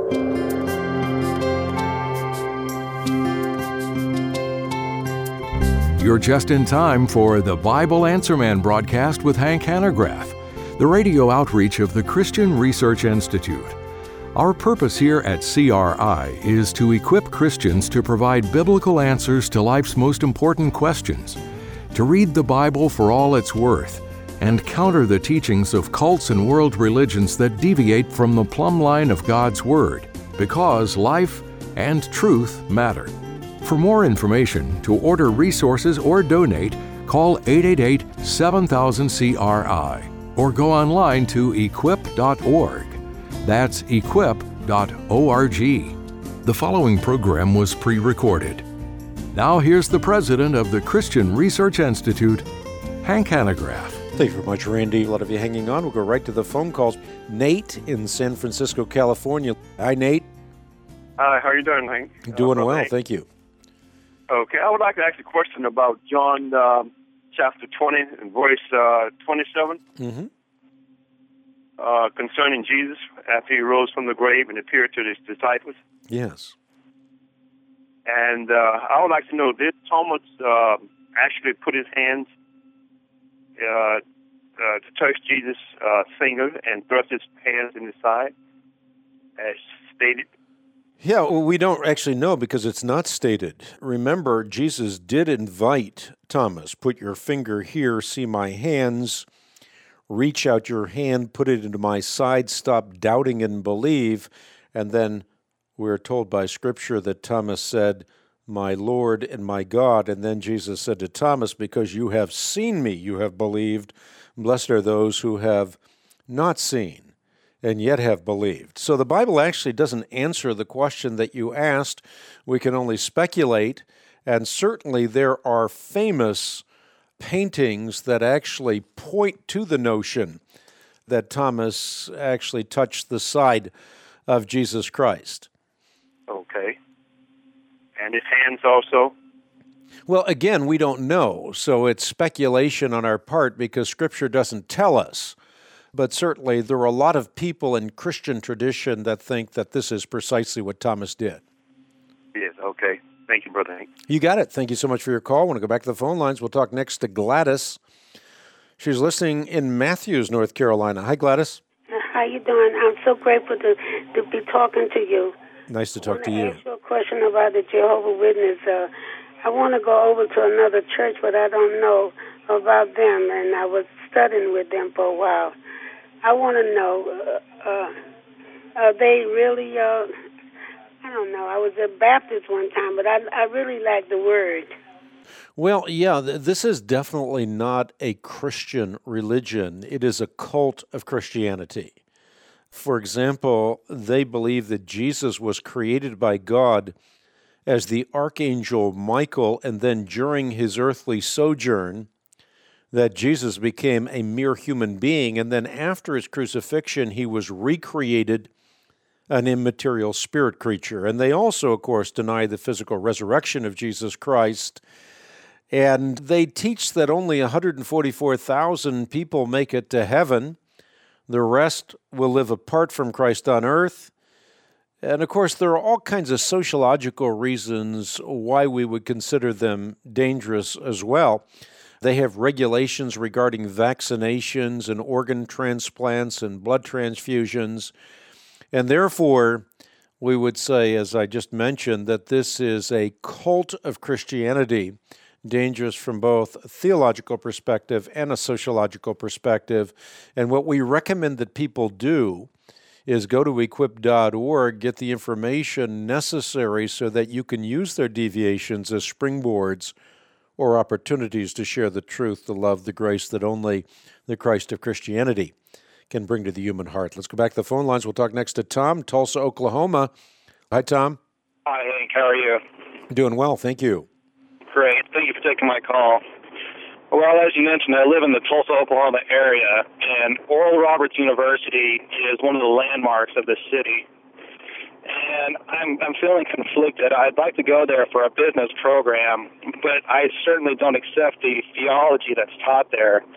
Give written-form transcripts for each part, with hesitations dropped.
You're just in time for the Bible Answer Man broadcast with Hank Hanegraaff, the radio outreach of the Christian Research Institute. Our purpose here at CRI is to equip Christians to provide biblical answers to life's most important questions, to read the Bible for all it's worth, and counter the teachings of cults and world religions that deviate from the plumb line of God's Word, because life and truth matter. For more information, to order resources or donate, call 888-7000-CRI or go online to equip.org. That's equip.org. The following program was pre-recorded. Now here's the president of the Christian Research Institute, Hank Hanegraaff. Thank you very much, Randy. A lot of you hanging on. We'll go right to the phone calls. Nate in San Francisco, California. Hi, Nate. Hi, how are you doing, Hank? Doing well, thank you. Okay, I would like to ask a question about John chapter 20 and verse 27 concerning Jesus after he rose from the grave and appeared to his disciples. Yes. And I would like to know, did Thomas actually put his hands to touch Jesus' finger and thrust his hands in his side, as stated? Yeah, well, we don't actually know because it's not stated. Remember, Jesus did invite Thomas, put your finger here, see my hands, reach out your hand, put it into my side, stop doubting and believe. And then we're told by Scripture that Thomas said, my Lord and my God. And then Jesus said to Thomas, because you have seen me, you have believed. Blessed are those who have not seen and yet have believed. So the Bible actually doesn't answer the question that you asked. We can only speculate, and certainly there are famous paintings that actually point to the notion that Thomas actually touched the side of Jesus Christ. Okay. And his hands also? Well, again, we don't know, so it's speculation on our part because Scripture doesn't tell us. But certainly there are a lot of people in Christian tradition that think that this is precisely what Thomas did. Yes, okay. Thank you, Brother Hank. You got it. Thank you so much for your call. I want to go back to the phone lines. We'll talk next to Gladys. She's listening in Matthews, North Carolina. Hi, Gladys. How you doing? I'm so grateful to be talking to you. Nice to talk to you. I want to ask you a question about the Jehovah's Witness. I want to go over to another church, but I don't know about them, and I was studying with them for a while. I want to know, are they really, I don't know, I was a Baptist one time, but I really like the word. Well, yeah, this is definitely not a Christian religion. It is a cult of Christianity. For example, they believe that Jesus was created by God as the Archangel Michael, and then during his earthly sojourn, that Jesus became a mere human being, and then after his crucifixion, he was recreated an immaterial spirit creature. And they also, of course, deny the physical resurrection of Jesus Christ. And they teach that only 144,000 people make it to heaven. The rest will live apart from Christ on earth. And, of course, there are all kinds of sociological reasons why we would consider them dangerous as well. They have regulations regarding vaccinations and organ transplants and blood transfusions. And therefore, we would say, as I just mentioned, that this is a cult of Christianity, dangerous from both a theological perspective and a sociological perspective. And what we recommend that people do is go to equip.org, get the information necessary so that you can use their deviations as springboards or opportunities to share the truth, the love, the grace that only the Christ of Christianity can bring to the human heart. Let's go back to the phone lines. We'll talk next to Tom, Tulsa, Oklahoma. Hi, Tom. Hi, Hank. How are you? Doing well, thank you. Great. Thank you for taking my call. Well, as you mentioned, I live in the Tulsa, Oklahoma area, and Oral Roberts University is one of the landmarks of the city. And I'm feeling conflicted. I'd like to go there for a business program, but I certainly don't accept the theology that's taught there.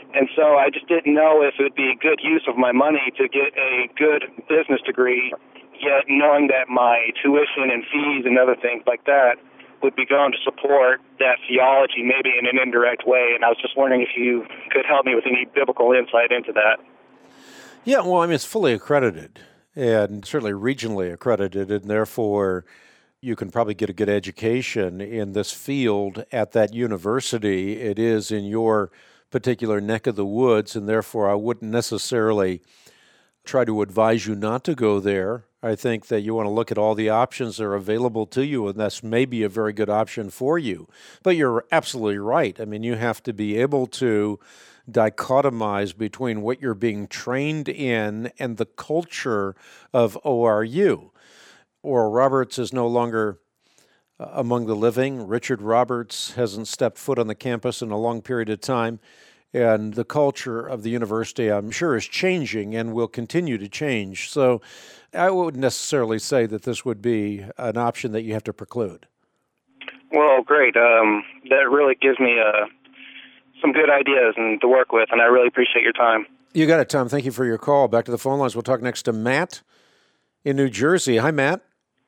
And so I just didn't know if it would be a good use of my money to get a good business degree, yet knowing that my tuition and fees and other things like that would be going to support that theology maybe in an indirect way. And I was just wondering if you could help me with any biblical insight into that. Yeah, well, I mean, it's fully accredited and certainly regionally accredited, and therefore you can probably get a good education in this field at that university. It is in your particular neck of the woods, and therefore I wouldn't necessarily try to advise you not to go there. I think that you want to look at all the options that are available to you, and that's maybe a very good option for you. But you're absolutely right. I mean, you have to be able to dichotomize between what you're being trained in and the culture of ORU. Oral Roberts is no longer among the living. Richard Roberts hasn't stepped foot on the campus in a long period of time. And the culture of the university, I'm sure, is changing and will continue to change. So I wouldn't necessarily say that this would be an option that you have to preclude. Well, great. That really gives me some good ideas and to work with, and I really appreciate your time. You got it, Tom. Thank you for your call. Back to the phone lines. We'll talk next to Matt in New Jersey. Hi, Matt.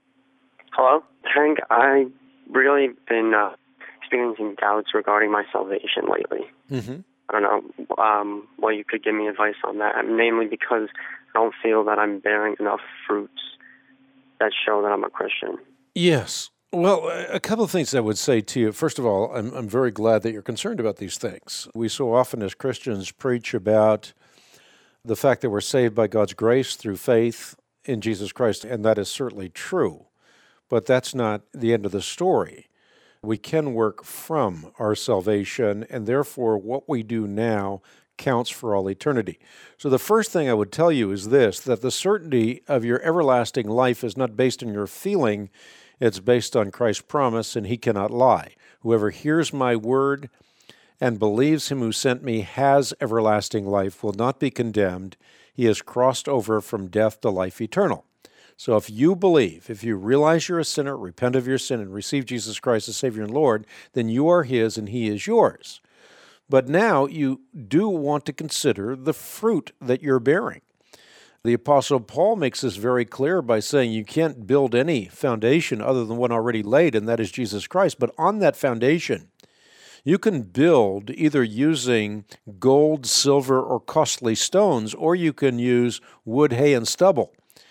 Hello, Hank. I've really been experiencing doubts regarding my salvation lately. Mm-hmm. I don't know well, you could give me advice on that, namely because I don't feel that I'm bearing enough fruits that show that I'm a Christian. Yes. Well, a couple of things I would say to you. First of all, I'm very glad that you're concerned about these things. We so often as Christians preach about the fact that we're saved by God's grace through faith in Jesus Christ, and that is certainly true. But that's not the end of the story. We can work from our salvation, and therefore what we do now counts for all eternity. So the first thing I would tell you is this, that the certainty of your everlasting life is not based on your feeling, it's based on Christ's promise, and he cannot lie. Whoever hears my word and believes him who sent me has everlasting life, will not be condemned. He has crossed over from death to life eternal. So if you believe, if you realize you're a sinner, repent of your sin, and receive Jesus Christ as Savior and Lord, then you are his and he is yours. But now you do want to consider the fruit that you're bearing. The Apostle Paul makes this very clear by saying you can't build any foundation other than one already laid, and that is Jesus Christ. But on that foundation, you can build either using gold, silver, or costly stones, or you can use wood, hay, and stubble.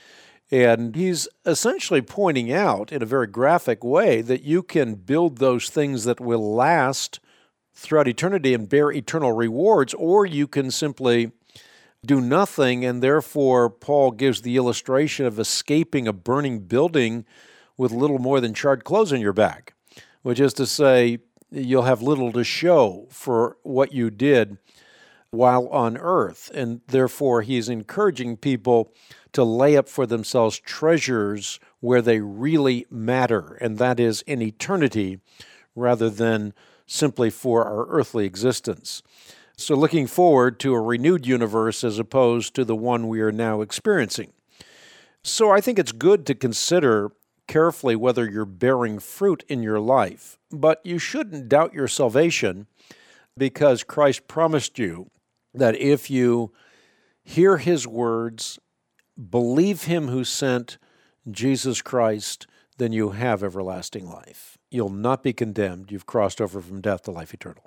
And he's essentially pointing out in a very graphic way that you can build those things that will last throughout eternity and bear eternal rewards, or you can simply do nothing, and therefore Paul gives the illustration of escaping a burning building with little more than charred clothes on your back, which is to say you'll have little to show for what you did while on earth. And therefore he's encouraging people to lay up for themselves treasures where they really matter, and that is in eternity rather than simply for our earthly existence. So looking forward to a renewed universe as opposed to the one we are now experiencing. So I think it's good to consider carefully whether you're bearing fruit in your life, but you shouldn't doubt your salvation because Christ promised you that if you hear his words, believe him who sent Jesus Christ, then you have everlasting life. You'll not be condemned. You've crossed over from death to life eternal.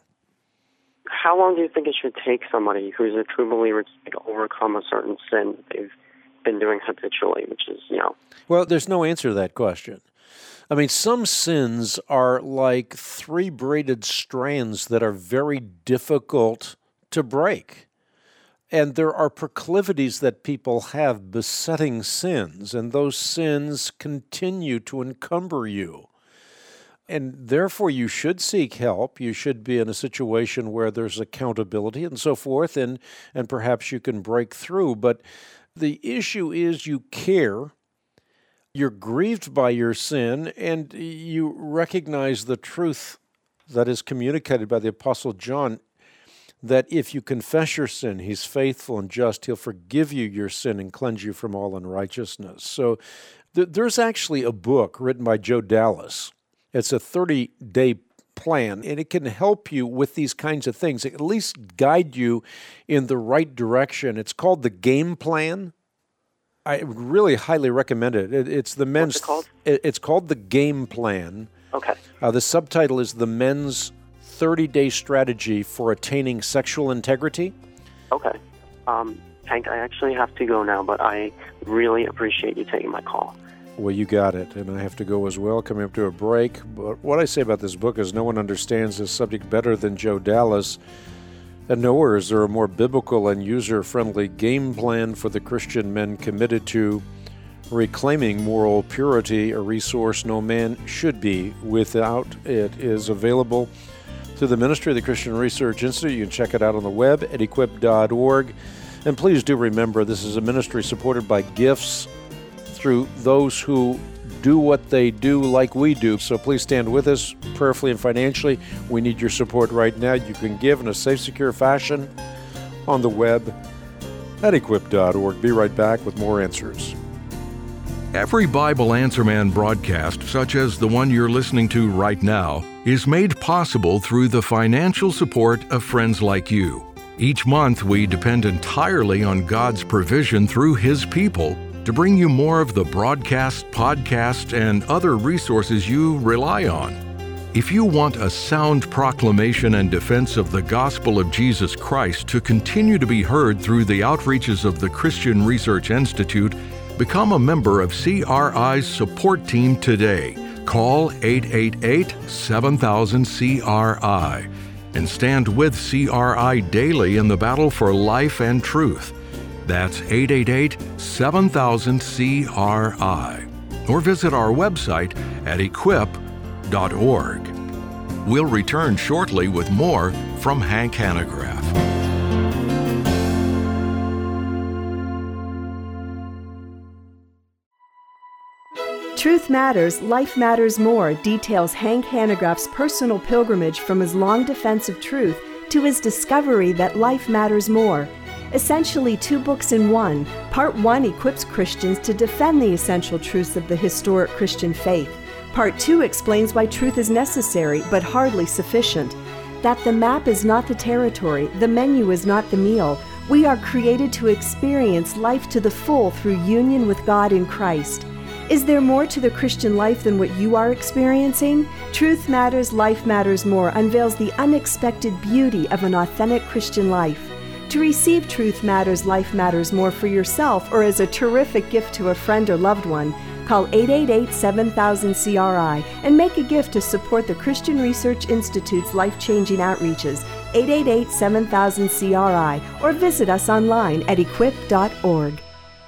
How long do you think it should take somebody who's a true believer to overcome a certain sin that they've been doing habitually, which is, Well, there's no answer to that question. I mean, some sins are like three braided strands that are very difficult to break. And there are proclivities that people have besetting sins, and those sins continue to encumber you. And therefore, you should seek help. You should be in a situation where there's accountability and so forth, and perhaps you can break through. But the issue is you care, you're grieved by your sin, and you recognize the truth that is communicated by the Apostle John, that if you confess your sin, he's faithful and just. He'll forgive you your sin and cleanse you from all unrighteousness. So there's actually a book written by Joe Dallas. It's a 30-day plan, and it can help you with these kinds of things, at least guide you in the right direction. It's called the Game Plan. I would really highly recommend it. It's the men's. What's it called? It's called the Game Plan. Okay. The subtitle is The Men's 30-Day Strategy for Attaining Sexual Integrity. Okay. Hank, I actually have to go now, but I really appreciate you taking my call. Well, you got it, and I have to go as well, coming up to a break. But what I say about this book is no one understands this subject better than Joe Dallas, and nowhere is there a more biblical and user-friendly game plan for the Christian men committed to reclaiming moral purity, a resource no man should be without. It is available through the Ministry of the Christian Research Institute. You can check it out on the web at equip.org. And please do remember, this is a ministry supported by gifts through those who do what they do like we do. So please stand with us prayerfully and financially. We need your support right now. You can give in a safe, secure fashion on the web at equip.org. Be right back with more answers. Every Bible Answer Man broadcast, such as the one you're listening to right now, is made possible through the financial support of friends like you. Each month, we depend entirely on God's provision through His people to bring you more of the broadcast, podcast, and other resources you rely on. If you want a sound proclamation and defense of the gospel of Jesus Christ to continue to be heard through the outreaches of the Christian Research Institute, become a member of CRI's support team today. Call 888-7000-CRI and stand with CRI daily in the battle for life and truth. That's 888-7000-CRI. Or visit our website at equip.org. We'll return shortly with more from Hank Hanegraaff. Truth Matters, Life Matters More details Hank Hanegraaff's personal pilgrimage from his long defense of truth to his discovery that life matters more. Essentially 2 books in one, Part 1 equips Christians to defend the essential truths of the historic Christian faith. Part 2 explains why truth is necessary but hardly sufficient. That the map is not the territory, the menu is not the meal. We are created to experience life to the full through union with God in Christ. Is there more to the Christian life than what you are experiencing? Truth Matters, Life Matters More unveils the unexpected beauty of an authentic Christian life. To receive Truth Matters, Life Matters More for yourself or as a terrific gift to a friend or loved one, call 888-7000-CRI and make a gift to support the Christian Research Institute's life-changing outreaches, 888-7000-CRI, or visit us online at equip.org.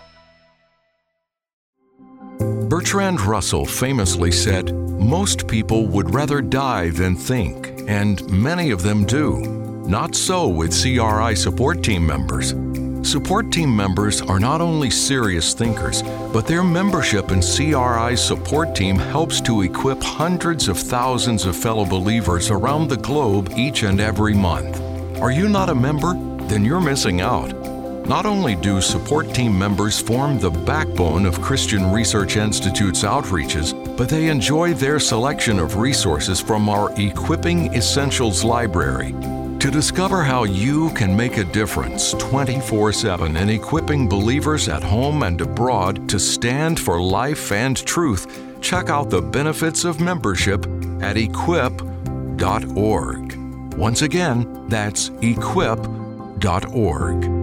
Bertrand Russell famously said, "Most people would rather die than think," and many of them do. Not so with CRI support team members. Support team members are not only serious thinkers, but their membership in CRI's support team helps to equip hundreds of thousands of fellow believers around the globe each and every month. Are you not a member? Then you're missing out. Not only do support team members form the backbone of Christian Research Institute's outreaches, but they enjoy their selection of resources from our Equipping Essentials library. To discover how you can make a difference 24/7 in equipping believers at home and abroad to stand for life and truth, check out the benefits of membership at equip.org. Once again, that's equip.org.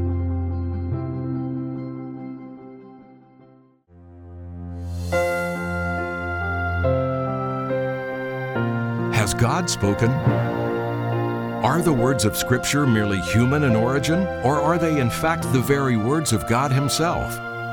Has God spoken? Are the words of Scripture merely human in origin, or are they in fact the very words of God Himself?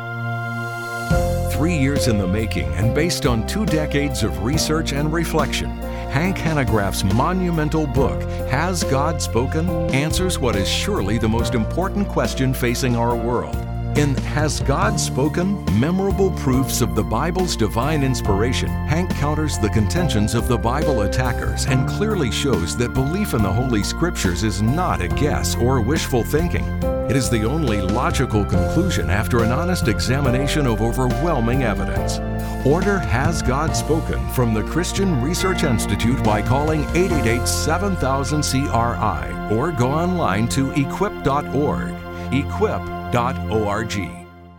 3 years in the making and based on 2 decades of research and reflection, Hank Hanegraaff's monumental book, Has God Spoken?, answers what is surely the most important question facing our world. In Has God Spoken? Memorable Proofs of the Bible's Divine Inspiration, Hank counters the contentions of the Bible attackers and clearly shows that belief in the Holy Scriptures is not a guess or wishful thinking. It is the only logical conclusion after an honest examination of overwhelming evidence. Order Has God Spoken from the Christian Research Institute by calling 888-7000-CRI or go online to equip.org. Equip.org.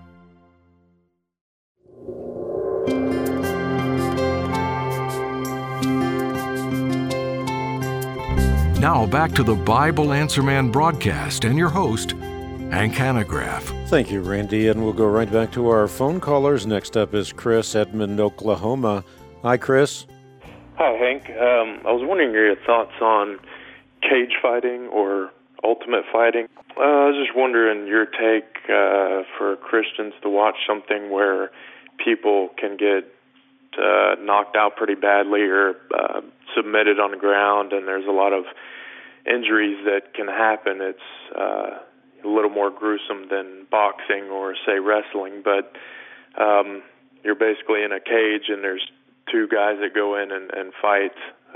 Now back to the Bible Answer Man broadcast and your host, Hank Hanegraaff. Thank you, Randy, and we'll go right back to our phone callers. Next up is Chris, Edmond, Oklahoma. Hi, Chris. Hi, Hank. I was wondering your thoughts on cage fighting or ultimate fighting. I was just wondering your take for Christians to watch something where people can get knocked out pretty badly or submitted on the ground, and there's a lot of injuries that can happen. It's a little more gruesome than boxing or, say, wrestling, but you're basically in a cage and there's two guys that go in and fight.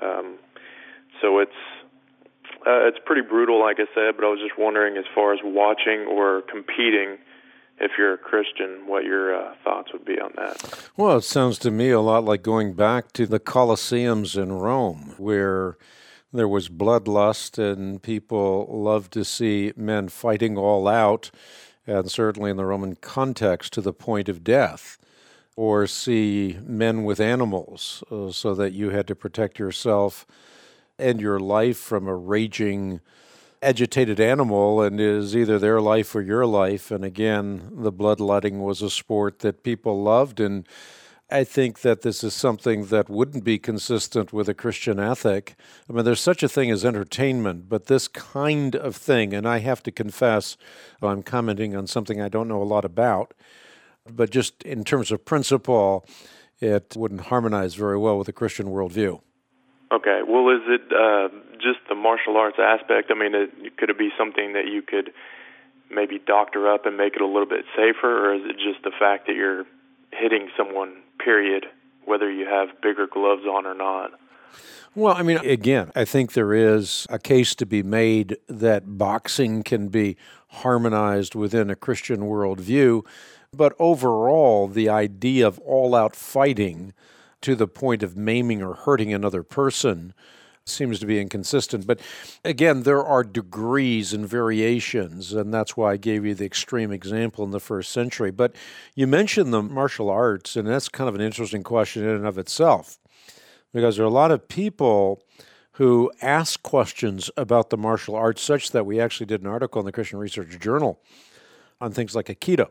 So it's pretty brutal, like I said, but I was just wondering, as far as watching or competing, if you're a Christian, what your thoughts would be on that. Well, it sounds to me a lot like going back to the Colosseums in Rome, where there was bloodlust and people loved to see men fighting all out, and certainly in the Roman context to the point of death, or see men with animals so that you had to protect yourself and your life from a raging, agitated animal, and is either their life or your life. And again, the bloodletting was a sport that people loved, and I think that this is something that wouldn't be consistent with a Christian ethic. I mean, there's such a thing as entertainment, but this kind of thing, and I have to confess, I'm commenting on something I don't know a lot about, but just in terms of principle, it wouldn't harmonize very well with the Christian worldview. Okay. Well, is it just the martial arts aspect? I mean, could it be something that you could maybe doctor up and make it a little bit safer, or is it just the fact that you're hitting someone, period, whether you have bigger gloves on or not? Well, I mean, again, I think there is a case to be made that boxing can be harmonized within a Christian worldview, but overall, the idea of all-out fighting to the point of maiming or hurting another person seems to be inconsistent. But again, there are degrees and variations, and that's why I gave you the extreme example in the first century. But you mentioned the martial arts, and that's kind of an interesting question in and of itself, because there are a lot of people who ask questions about the martial arts, such that we actually did an article in the Christian Research Journal on things like Aikido,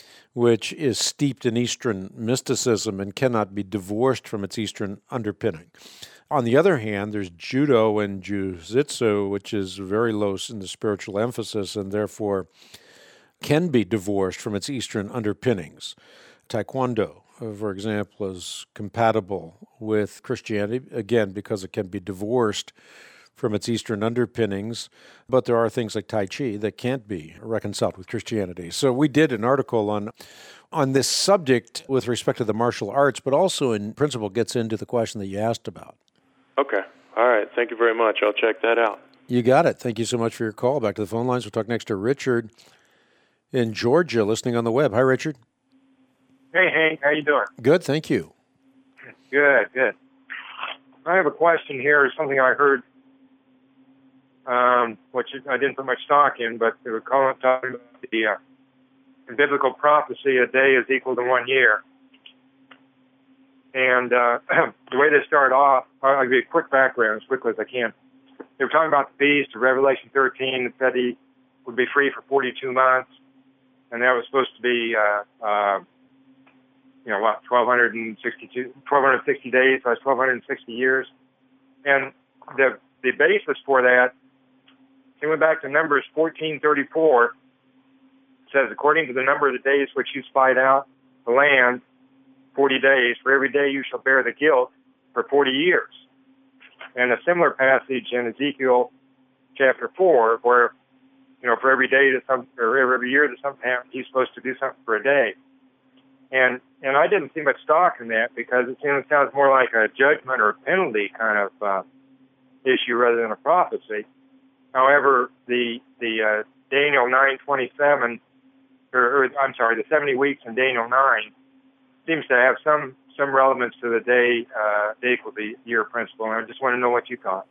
which is steeped in Eastern mysticism and cannot be divorced from its Eastern underpinning. On the other hand, there's judo and jiu-jitsu, which is very low in the spiritual emphasis and therefore can be divorced from its Eastern underpinnings. Taekwondo, for example, is compatible with Christianity, again, because it can be divorced from its Eastern underpinnings, but there are things like Tai Chi that can't be reconciled with Christianity. So we did an article on this subject with respect to the martial arts, but also in principle gets into the question that you asked about. Okay. All right. Thank you very much. I'll check that out. You got it. Thank you so much for your call. Back to the phone lines. We'll talk next to Richard in Georgia, listening on the web. Hi, Richard. Hey, Hank. How you doing? Good, thank you. Good. I have a question here, something I heard, which I didn't put much stock in, but they were talking about the biblical prophecy, a day is equal to 1 year. And the way they start off, I'll give you a quick background as quickly as I can. They were talking about the beast of Revelation 13 that said he would be free for 42 months, and that was supposed to be, 1,260 days, so that's 1,260 years. And the basis for that, they went back to Numbers 14:34. It says, according to the number of the days which you spied out the land, 40 days, for every day you shall bear the guilt for 40 years. And a similar passage in Ezekiel chapter 4, where, for every day or every year that something happens, he's supposed to do something for a day. And I didn't see much stock in that because it sounds more like a judgment or a penalty kind of issue rather than a prophecy. However, the Daniel 9:27, the 70 weeks in Daniel 9 seems to have some some relevance to the day equals the year principle. And I just want to know what you thought.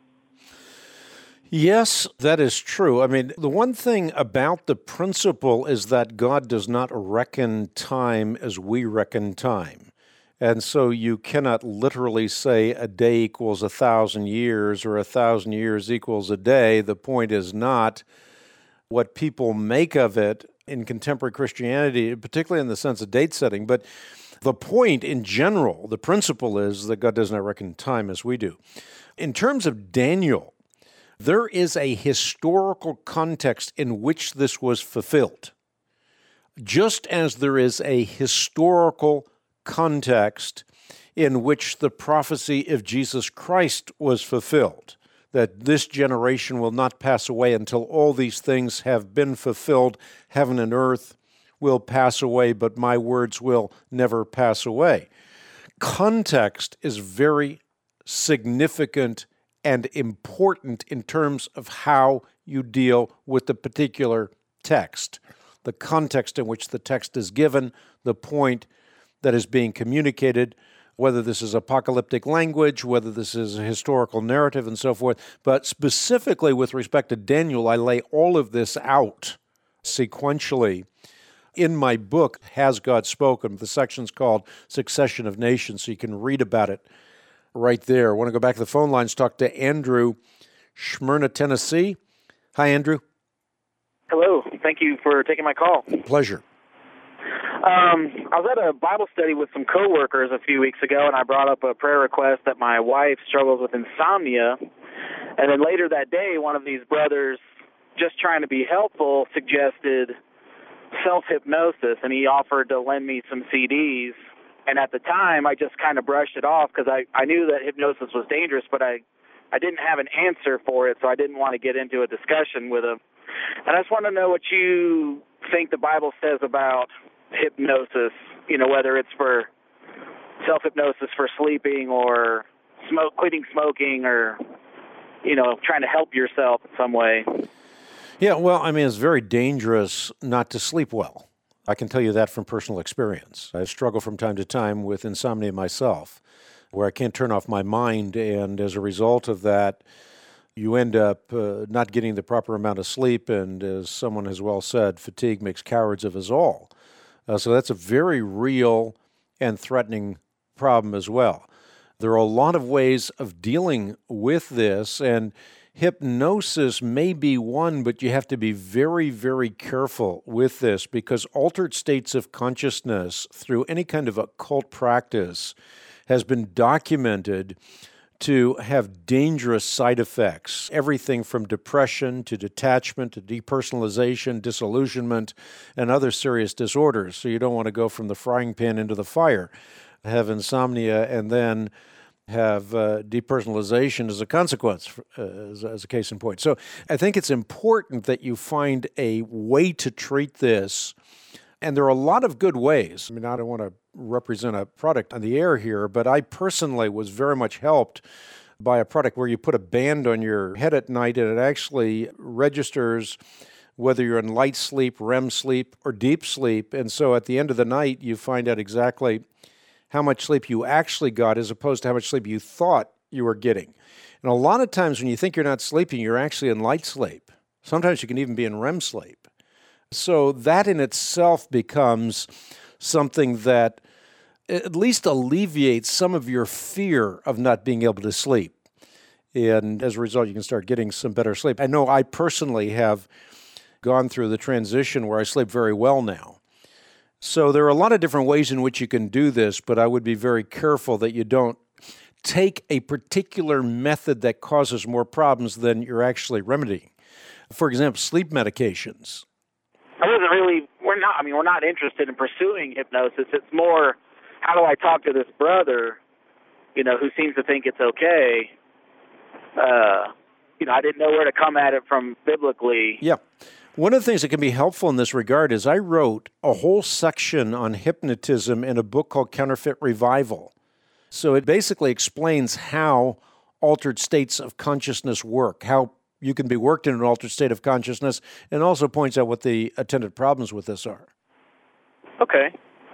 Yes, that is true. I mean, the one thing about the principle is that God does not reckon time as we reckon time. And so you cannot literally say a day equals 1,000 years or 1,000 years equals a day. The point is not what people make of it in contemporary Christianity, particularly in the sense of date setting. But the point in general, the principle is that God does not reckon time as we do. In terms of Daniel, there is a historical context in which this was fulfilled, just as there is a historical context in which the prophecy of Jesus Christ was fulfilled, that this generation will not pass away until all these things have been fulfilled. Heaven and earth will pass away, but my words will never pass away. Context is very significant and important in terms of how you deal with the particular text. The context in which the text is given, the point that is being communicated, whether this is apocalyptic language, whether this is a historical narrative, and so forth. But specifically with respect to Daniel, I lay all of this out sequentially in my book, Has God Spoken? The section's called Succession of Nations, so you can read about it right there. I want to go back to the phone lines, talk to Andrew, Smyrna, Tennessee. Hi, Andrew. Hello. Thank you for taking my call. Pleasure. I was at a Bible study with some coworkers a few weeks ago, and I brought up a prayer request that my wife struggles with insomnia. And then later that day, one of these brothers, just trying to be helpful, suggested self-hypnosis, and he offered to lend me some CDs. And at the time, I just kind of brushed it off because I knew that hypnosis was dangerous, but I didn't have an answer for it, so I didn't want to get into a discussion with him. And I just want to know what you think the Bible says about hypnosis, whether it's for self-hypnosis for sleeping or quitting smoking or, trying to help yourself in some way. Yeah, well, I mean, it's very dangerous not to sleep well. I can tell you that from personal experience. I struggle from time to time with insomnia myself, where I can't turn off my mind, and as a result of that, you end up not getting the proper amount of sleep, and as someone has well said, fatigue makes cowards of us all. So that's a very real and threatening problem as well. There are a lot of ways of dealing with this, and hypnosis may be one, but you have to be very, very careful with this because altered states of consciousness through any kind of occult practice has been documented to have dangerous side effects, everything from depression to detachment to depersonalization, disillusionment, and other serious disorders. So you don't want to go from the frying pan into the fire, have insomnia, and then have depersonalization as a consequence, as a case in point. So I think it's important that you find a way to treat this, and there are a lot of good ways. I mean, I don't want to represent a product on the air here, but I personally was very much helped by a product where you put a band on your head at night, and it actually registers whether you're in light sleep, REM sleep, or deep sleep. And so at the end of the night, you find out exactly how much sleep you actually got as opposed to how much sleep you thought you were getting. And a lot of times when you think you're not sleeping, you're actually in light sleep. Sometimes you can even be in REM sleep. So that in itself becomes something that at least alleviates some of your fear of not being able to sleep. And as a result, you can start getting some better sleep. I know I personally have gone through the transition where I sleep very well now. So there are a lot of different ways in which you can do this, but I would be very careful that you don't take a particular method that causes more problems than you're actually remedying. For example, sleep medications. We're not interested in pursuing hypnosis. It's more, how do I talk to this brother, who seems to think it's okay? I didn't know where to come at it from biblically. Yeah. One of the things that can be helpful in this regard is I wrote a whole section on hypnotism in a book called Counterfeit Revival. So it basically explains how altered states of consciousness work, how you can be worked in an altered state of consciousness, and also points out what the attendant problems with this are. Okay.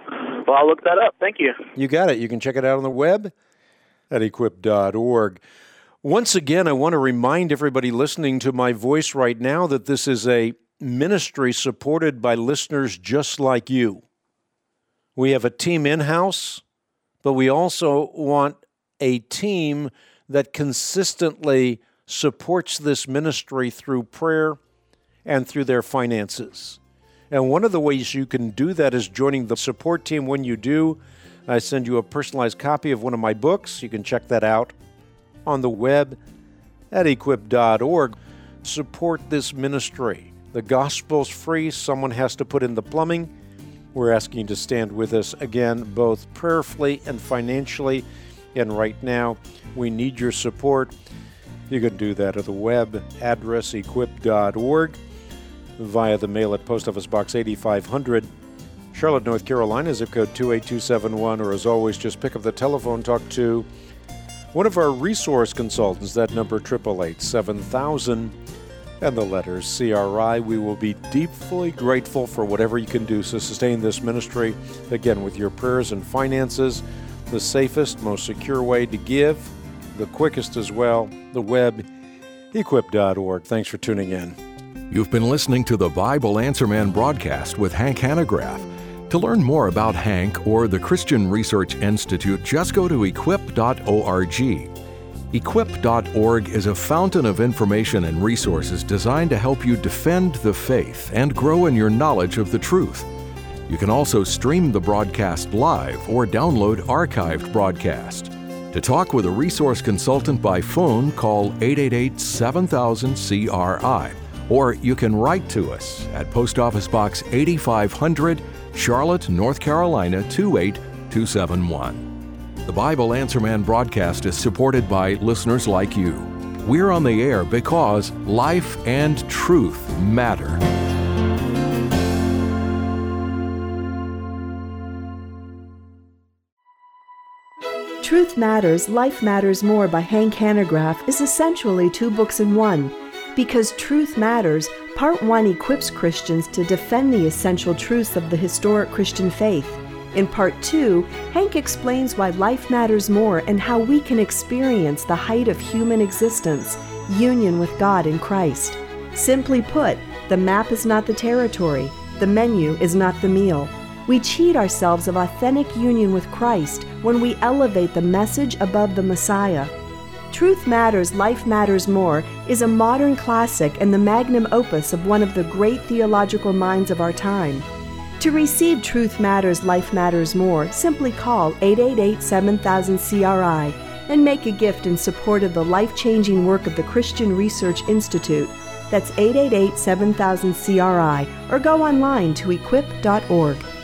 Well, I'll look that up. Thank you. You got it. You can check it out on the web at equip.org. Once again, I want to remind everybody listening to my voice right now that this is a ministry supported by listeners just like you. We have a team in-house, but we also want a team that consistently supports this ministry through prayer and through their finances. And one of the ways you can do that is joining the support team. When you do, I send you a personalized copy of one of my books. You can check that out on the web at equip.org. Support this ministry. The gospel's free. Someone has to put in the plumbing. We're asking you to stand with us again, both prayerfully and financially. And right now, we need your support. You can do that at the web address equip.org, via the mail at Post Office Box 8500, Charlotte, North Carolina, zip code 28271, or as always, just pick up the telephone, talk to one of our resource consultants. That number, 888-7000, and the letters CRI. We will be deeply grateful for whatever you can do to sustain this ministry. Again, with your prayers and finances, the safest, most secure way to give, the quickest as well, the web, equip.org. Thanks for tuning in. You've been listening to the Bible Answer Man broadcast with Hank Hanegraaff. To learn more about Hank or the Christian Research Institute, just go to equip.org. Equip.org is a fountain of information and resources designed to help you defend the faith and grow in your knowledge of the truth. You can also stream the broadcast live or download archived broadcast. To talk with a resource consultant by phone, call 888-7000-CRI, or you can write to us at Post Office Box 8500, Charlotte, North Carolina 28271. The Bible Answer Man broadcast is supported by listeners like you. We're on the air because life and truth matter. Truth Matters, Life Matters More by Hank Hanegraaff is essentially 2 books in one. Because Truth Matters, Part 1 equips Christians to defend the essential truths of the historic Christian faith. In Part 2, Hank explains why life matters more and how we can experience the height of human existence, union with God in Christ. Simply put, the map is not the territory, the menu is not the meal. We cheat ourselves of authentic union with Christ when we elevate the message above the Messiah. Truth Matters, Life Matters More is a modern classic and the magnum opus of one of the great theological minds of our time. To receive Truth Matters, Life Matters More, simply call 888-7000-CRI and make a gift in support of the life-changing work of the Christian Research Institute. That's 888-7000-CRI, or go online to equip.org.